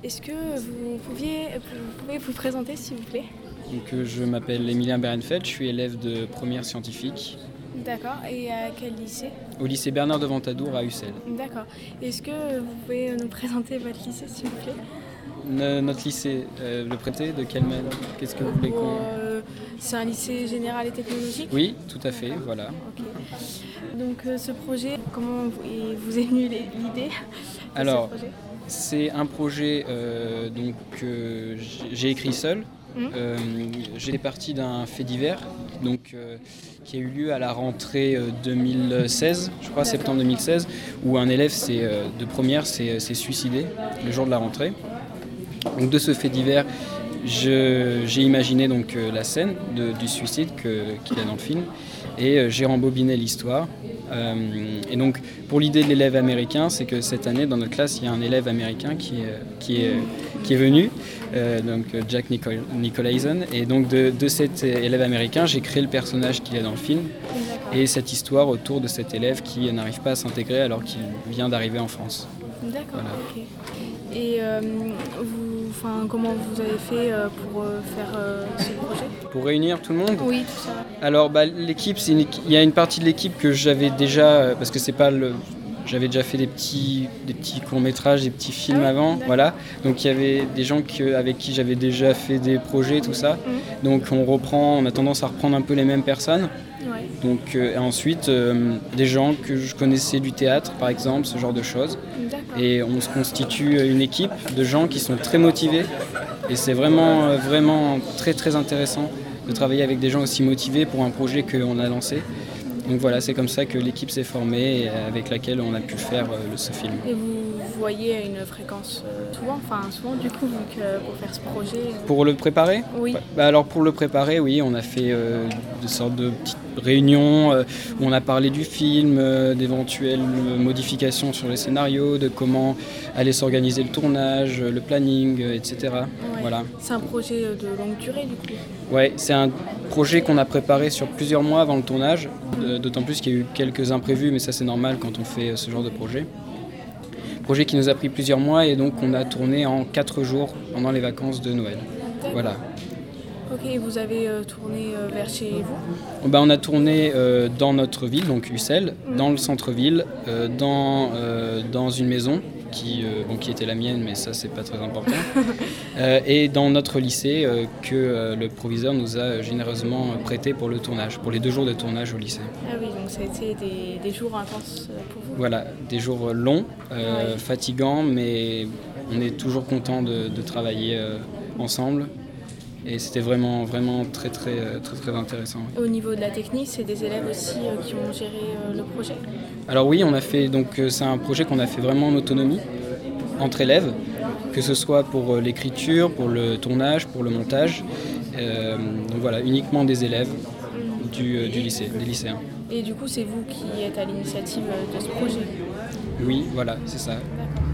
Est-ce que vous pouvez vous présenter s'il vous plaît? Donc, je m'appelle Emilien Berenfeld, je suis élève de première scientifique D'accord, et à quel lycée? au lycée Bernard de Ventadour à Ussel. D'accord. Est-ce que vous pouvez nous présenter votre lycée s'il vous plaît? Notre lycée, le prêté, de quelle manière? Qu'est-ce que vous voulez qu'on... C'est un lycée général et technologique? Oui, tout à fait, voilà. Ok. Donc ce projet, comment vous est venue l'idée de Alors, ce projet? c'est un projet donc, que j'ai écrit seul. J'ai parti d'un fait divers donc, qui a eu lieu à la rentrée 2016, je crois, septembre 2016, où un élève de première s'est suicidé le jour de la rentrée. Donc, de ce fait divers, j'ai imaginé donc, la scène du suicide qu'il a dans le film et j'ai rembobiné l'histoire. Et donc, pour l'idée de l'élève américain, c'est que cette année, dans notre classe, il y a un élève américain qui est venu, donc Jack Nicolaisen. Et donc, de cet élève américain, j'ai créé le personnage qu'il y a dans le film et cette histoire autour de cet élève qui n'arrive pas à s'intégrer alors qu'il vient d'arriver en France. D'accord, Voilà. ok. Et comment vous avez fait pour faire ce projet? Pour réunir tout le monde? Oui, tout ça. Alors, l'équipe, il y a une partie de l'équipe que j'avais déjà, parce que c'est pas le... J'avais déjà fait des petits courts-métrages, des petits films avant, voilà. Donc il y avait des gens avec qui j'avais déjà fait des projets, tout ça. Donc on a tendance à reprendre un peu les mêmes personnes. Ouais. Donc et ensuite des gens que je connaissais du théâtre, par exemple, ce genre de choses. D'accord. Et on se constitue une équipe de gens qui sont très motivés. Et c'est vraiment, vraiment très très intéressant de travailler avec des gens aussi motivés pour un projet qu'on a lancé. Donc voilà, c'est comme ça que l'équipe s'est formée et avec laquelle on a pu faire ce film. Et vous voyez à une fréquence souvent du coup, vu que pour faire ce projet? Pour le préparer? Oui. Alors pour le préparer, oui, on a fait des sortes de petites réunions où on a parlé du film, d'éventuelles modifications sur les scénarios, de comment allait s'organiser le tournage, le planning, etc. Ouais. Voilà. C'est un projet de longue durée du coup? Ouais, c'est un projet qu'on a préparé sur plusieurs mois avant le tournage, d'autant plus qu'il y a eu quelques imprévus, mais ça c'est normal quand on fait ce genre de projet. Projet qui nous a pris plusieurs mois et donc on a tourné en 4 jours pendant les vacances de Noël. Voilà. Ok, et vous avez tourné vers chez vous? On a tourné dans notre ville, donc Ussel, dans le centre-ville, dans une maison qui était la mienne, mais ça c'est pas très important, et dans notre lycée que le proviseur nous a généreusement prêté pour le tournage, pour les 2 jours de tournage au lycée. Ah oui, donc ça a été des jours intenses pour vous? Voilà, des jours longs, fatigants, mais on est toujours content de travailler ensemble. Et c'était vraiment, vraiment très, très, très, très intéressant. Au niveau de la technique, c'est des élèves aussi qui ont géré le projet? Alors oui, c'est un projet qu'on a fait vraiment en autonomie, entre élèves, que ce soit pour l'écriture, pour le tournage, pour le montage. Donc voilà, uniquement des élèves du lycée, des lycéens. Et du coup, c'est vous qui êtes à l'initiative de ce projet? Oui, voilà, c'est ça. D'accord.